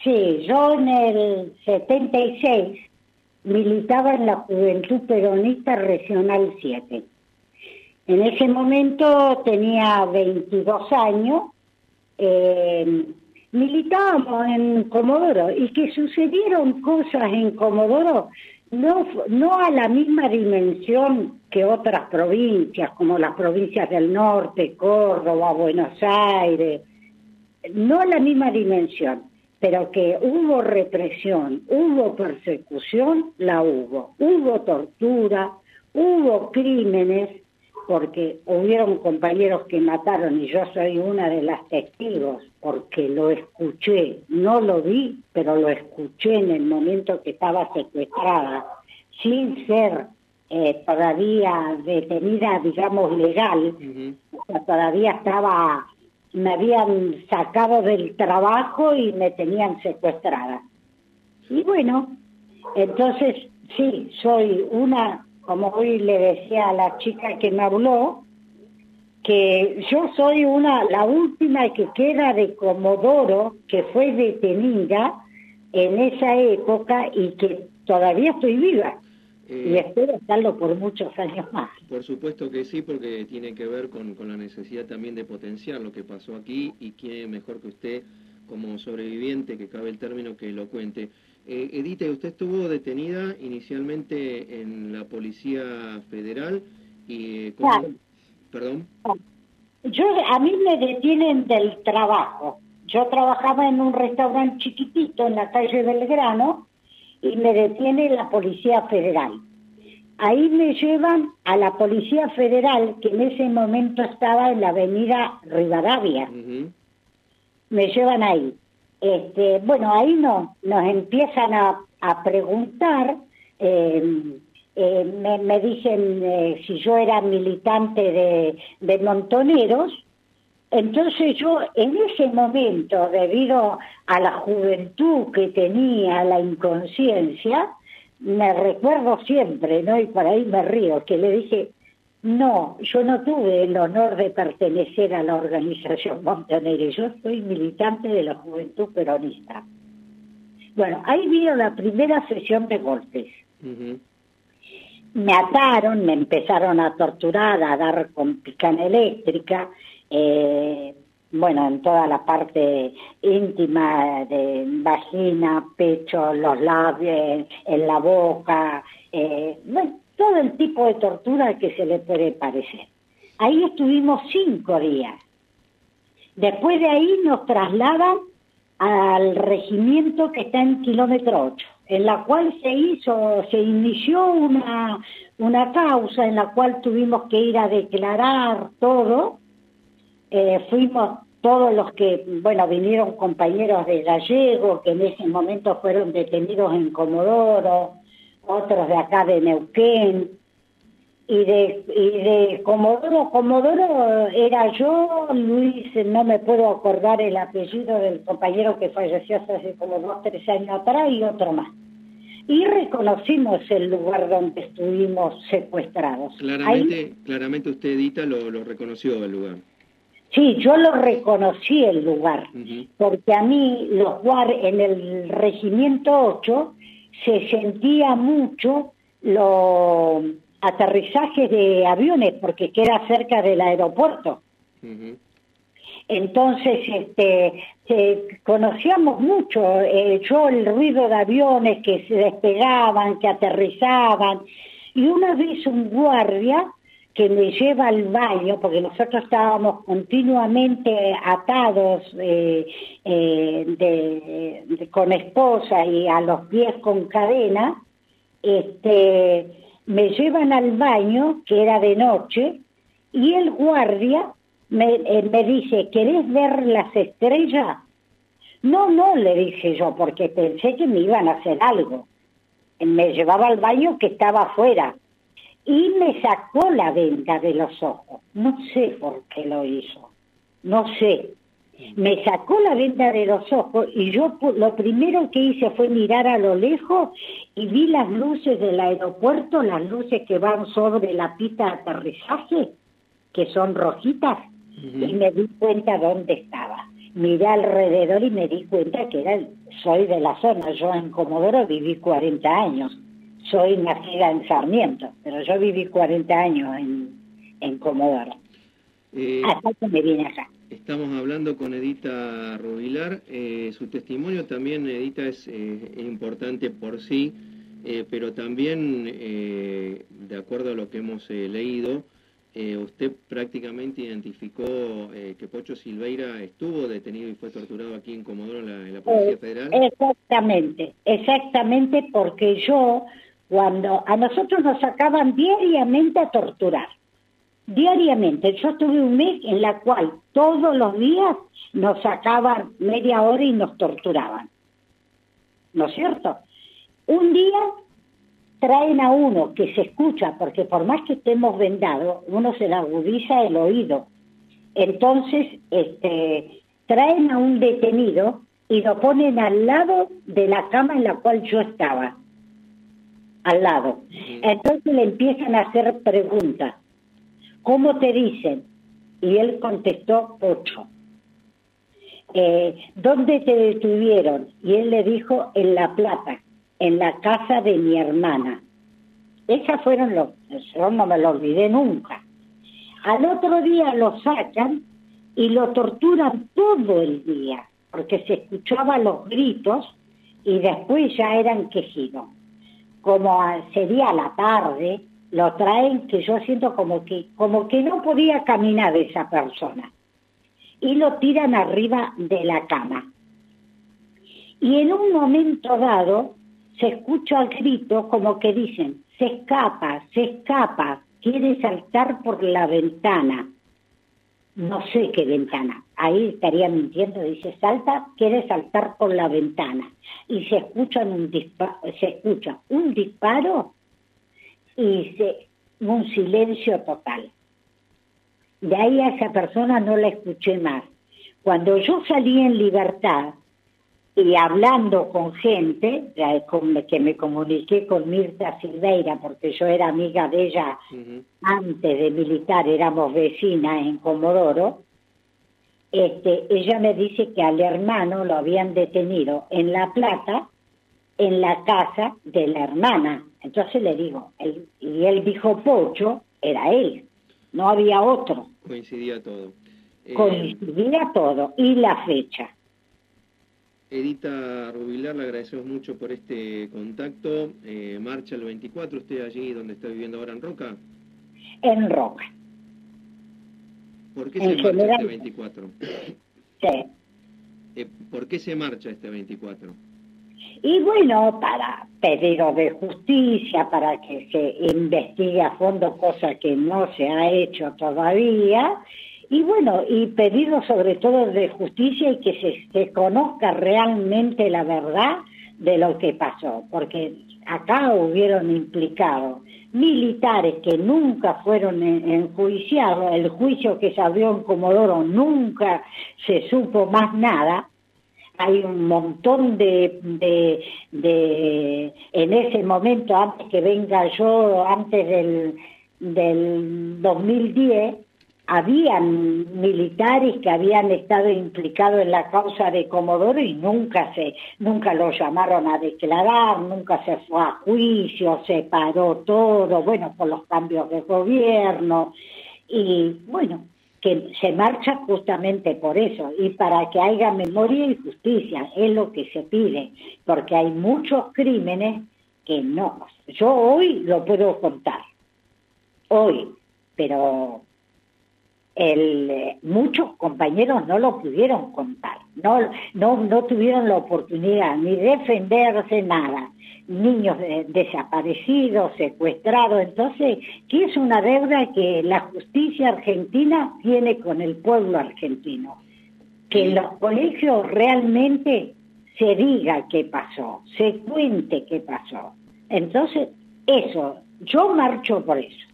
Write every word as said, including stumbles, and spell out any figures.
Sí, yo en el setenta y seis militaba en la Juventud Peronista Regional siete. En ese momento tenía veintidós años, eh, militábamos en Comodoro y que sucedieron cosas en Comodoro no, no a la misma dimensión que otras provincias, como las provincias del norte, Córdoba, Buenos Aires, no a la misma dimensión, pero que hubo represión, hubo persecución, la hubo, hubo tortura, hubo crímenes, porque hubieron compañeros que mataron y yo soy una de las testigos, porque lo escuché, no lo vi, pero lo escuché en el momento que estaba secuestrada, sin ser eh, todavía detenida, digamos, legal, uh-huh. O sea, todavía estaba, me habían sacado del trabajo y me tenían secuestrada. Y bueno, entonces sí, soy una... Como hoy le decía a la chica que me habló, que yo soy una la última que queda de Comodoro, que fue detenida en esa época y que todavía estoy viva. Eh, y espero estarlo por muchos años más. Por supuesto que sí, porque tiene que ver con, con la necesidad también de potenciar lo que pasó aquí, y quién mejor que usted, como sobreviviente, que cabe el término, que lo cuente. Eh, Edita, usted estuvo detenida inicialmente en la Policía Federal y... ¿cómo? Claro. ¿Perdón? Yo, a mí me detienen del trabajo. Yo trabajaba en un restaurante chiquitito en la calle Belgrano y me detiene la Policía Federal. Ahí me llevan a la Policía Federal, que en ese momento estaba en la avenida Rivadavia. Uh-huh. Me llevan ahí. Este, bueno, ahí no, nos empiezan a, a preguntar, eh, eh, me, me dicen eh, si yo era militante de, de Montoneros. Entonces yo en ese momento, debido a la juventud que tenía, la inconsciencia, me recuerdo siempre, ¿no? Y por ahí me río, que le dije, no, yo no tuve el honor de pertenecer a la organización Montoneros, yo soy militante de la Juventud Peronista. Bueno, ahí vino la primera sesión de golpes. Uh-huh. Me ataron, me empezaron a torturar, a dar con picana eléctrica, eh, bueno, en toda la parte íntima de vagina, pecho, los labios, en la boca, eh, bueno, todo el tipo de tortura que se le puede parecer. Ahí estuvimos cinco días. Después de ahí nos trasladan al regimiento que está en kilómetro ocho, en la cual se hizo, se inició una, una causa en la cual tuvimos que ir a declarar todo. Eh, fuimos todos los que, bueno, vinieron compañeros de Gallego, que en ese momento fueron detenidos en Comodoro, otros de acá de Neuquén, y de y de Comodoro, Comodoro era yo, Luis, no me puedo acordar el apellido del compañero que falleció hace como dos, tres años atrás, y otro más. Y reconocimos el lugar donde estuvimos secuestrados. Claramente, Ahí, claramente usted, Edita, lo, lo reconoció el lugar. Sí, yo lo reconocí el lugar, uh-huh. Porque a mí los guardias en el regimiento ocho se sentía mucho los aterrizajes de aviones, porque queda cerca del aeropuerto. Uh-huh. Entonces, este, se, conocíamos mucho, eh, yo el ruido de aviones que se despegaban, que aterrizaban, y una vez un guardia que me lleva al baño, porque nosotros estábamos continuamente atados eh, eh, de, de, con esposa y a los pies con cadena, este, me llevan al baño, que era de noche, y el guardia me, eh, me dice, ¿querés ver las estrellas? No, no, le dije yo, porque pensé que me iban a hacer algo. Me llevaba al baño que estaba afuera. Y me sacó la venda de los ojos. No sé por qué lo hizo. No sé. Me sacó la venda de los ojos y yo lo primero que hice fue mirar a lo lejos y vi las luces del aeropuerto, las luces que van sobre la pista de aterrizaje, que son rojitas, uh-huh. Y me di cuenta dónde estaba. Miré alrededor y me di cuenta que era el soy de la zona, yo en Comodoro viví cuarenta años, soy nacida en Sarmiento, pero yo viví cuarenta años en, en Comodoro, eh, hasta que me vine acá. Estamos hablando con Edita Rubilar, eh, su testimonio también, Edita, es, eh, es importante por sí, eh, pero también, eh, de acuerdo a lo que hemos eh, leído, eh, usted prácticamente identificó eh, que Pocho Silveira estuvo detenido y fue torturado aquí en Comodoro en la, en la Policía Eh, Federal. exactamente, exactamente, porque yo, cuando a nosotros nos sacaban diariamente a torturar, diariamente, yo tuve un mes en la cual todos los días nos sacaban media hora y nos torturaban, ¿no es cierto? Un día traen a uno que se escucha, porque por más que estemos vendados, uno se le agudiza el oído. Entonces, este, traen a un detenido y lo ponen al lado de la cama en la cual yo estaba, al lado. Entonces le empiezan a hacer preguntas. ¿Cómo te dicen? Y él contestó, Pocho. Eh, ¿Dónde te detuvieron? Y él le dijo, en La Plata, en la casa de mi hermana. Esas fueron los, yo no me lo olvidé nunca. Al otro día lo sacan y lo torturan todo el día, porque se escuchaban los gritos y después ya eran quejidos. Como sería la tarde, lo traen, que yo siento como que, como que no podía caminar esa persona. Y lo tiran arriba de la cama. Y en un momento dado se escucha el grito como que dicen, se escapa, se escapa, quiere saltar por la ventana. No sé qué ventana, ahí estaría mintiendo, dice, salta, quiere saltar por la ventana. Y se escucha un disparo, se escucha un disparo y se, un silencio total. De ahí a esa persona no la escuché más. Cuando yo salí en libertad y hablando con gente, con, que me comuniqué con Mirta Silveira, porque yo era amiga de ella uh-huh. antes de militar, éramos vecinas en Comodoro, este, ella me dice que al hermano lo habían detenido en La Plata, en la casa de la hermana. Entonces le digo, él, y él dijo Pocho, era él, no había otro. Coincidía todo. Eh... Coincidía todo, y la fecha. Edita Rubilar, le agradecemos mucho por este contacto. Eh, marcha el veinticuatro, ¿usted allí donde está viviendo ahora en Roca? En Roca. ¿Por qué en se general... marcha este veinticuatro? Sí. Eh, ¿Por qué se marcha este veinticuatro? Y bueno, para pedido de justicia, para que se investigue a fondo, cosa que no se ha hecho todavía, y bueno, y pedido sobre todo de justicia y que se, se conozca realmente la verdad de lo que pasó, porque acá hubieron implicados militares que nunca fueron enjuiciados, el juicio que se abrió en Comodoro nunca se supo más nada. Hay un montón de, de, de, en ese momento, antes que venga yo, antes del, del dos mil diez, habían militares que habían estado implicados en la causa de Comodoro y nunca se, nunca lo llamaron a declarar, nunca se fue a juicio, se paró todo, bueno, por los cambios de gobierno, y bueno, que se marcha justamente por eso, y para que haya memoria y justicia, es lo que se pide, porque hay muchos crímenes que no, yo hoy lo puedo contar, hoy, pero el, eh, muchos compañeros no lo pudieron contar, no, no, no tuvieron la oportunidad ni de defenderse nada, niños de, desaparecidos, secuestrados, entonces, que es una deuda que la justicia argentina tiene con el pueblo argentino, que en los colegios realmente se diga qué pasó, se cuente qué pasó, entonces, eso, yo marcho por eso.